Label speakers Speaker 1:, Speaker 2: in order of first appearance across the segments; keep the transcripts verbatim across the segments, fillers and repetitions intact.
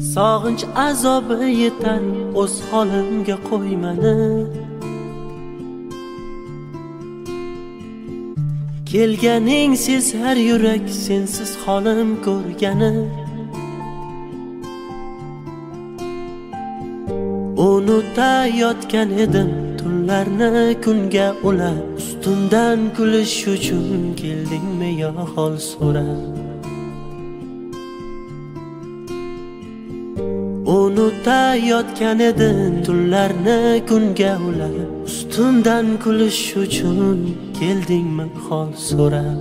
Speaker 1: Sog'inch azobi yetar o'z holimga qo'ymani. Kelganing sezar yurak sensiz holim ko'rgani. Unutayotgan edim tunlarni kunga ulab, ustimdan kulish uchun keldingmi yo hol so'rab. Unutayotgan edim tunlarni kunga ulab, ustimdan kulish uchun keldingmi hol so'rab.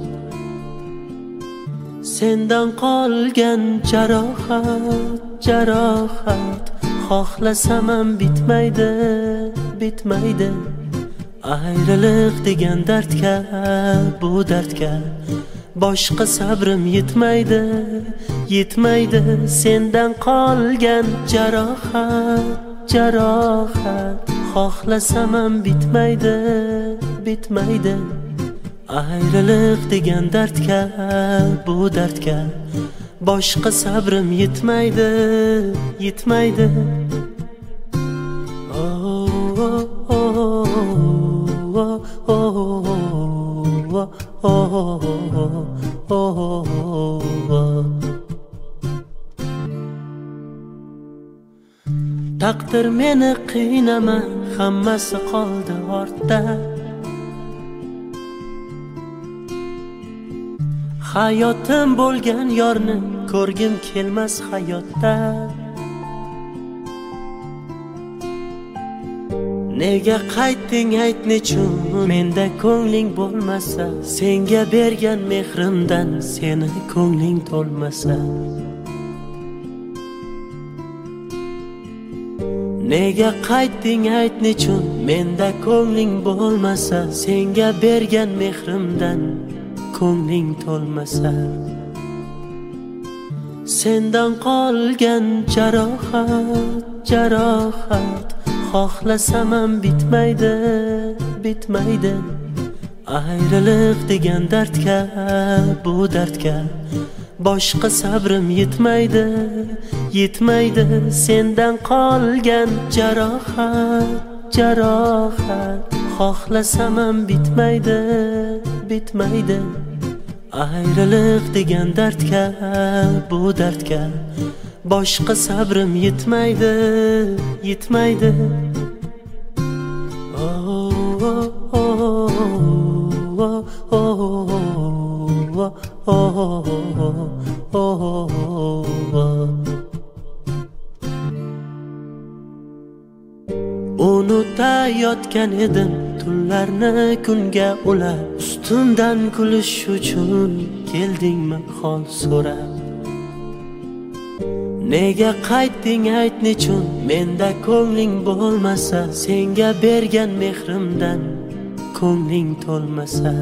Speaker 1: Sendan qolgan jarohat, jarohat xohlasam ham bitmaydi, bitmaydi. Ayriliq degan dardga, bu dardga boshqa sabrim yetmaydi, yetmaydi. Sendan qolgan jarohat, jarohat xohlasam ham bitmaydi, bitmaydi. Ayriliq degan dardga, bu dardga boshqa sabrim yetmaydi, yetmaydi. Taqdir meni qiynama, hammasi qoldi ortda. Hayotim bo'lgan yorni ko'rgim kelmas hayotda. Nega qaytding ayt nechun, menda ko'ngling bo'lmasa, senga bergan mehrimdan seni ko'ngling to'lmasa. Nega qaytding ayt nechun, menda ko'ngling bo'lmasa, senga bergan mehrimdan ko'ngling to'lmasa. Sendan qolgan jarohat, jarohat xohlasam ham bitmaydi, bitmaydi. Ayriliq degan dardga, bu dardga boshqa sabrim yetmaydi, yetmaydi. Sendan qolgan jarohat, jarohat xohlasam ham bitmaydi, bitmaydi. Ayriliq degan dardga, bu dardga boshqa sabrim yetmaydi, yetmaydi. Unutayotgan edim tunlarni kunga ulab, ustimdan kulish uchun keldingmi hol so'rab. Nega qaytding ayt nechun, menda ko'ngling bo'lmasa, senga bergan mehrimdan ko'ngling to'lmasa.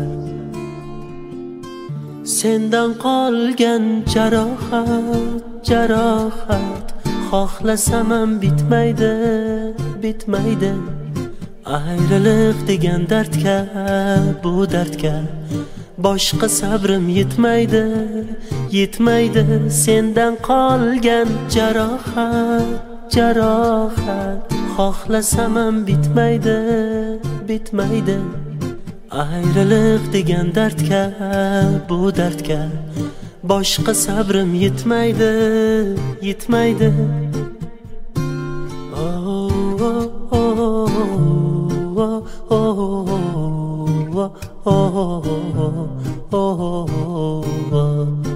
Speaker 1: Sendan qolgan jarohat, jarohat xohlasam ham bitmaydi, bitmaydi. Ayriliq degan dardga, bu dardga boshqa sabrim yetmaydi, yetmaydi. Sendan qolgan jarohat, jarohat xohlasam ham bitmaydi, bitmaydi. Ayriliq degan dardga, bu dardga boshqa sabrim yetmaydi, yetmaydi. Oh, oh, oh, oh, oh, oh, oh.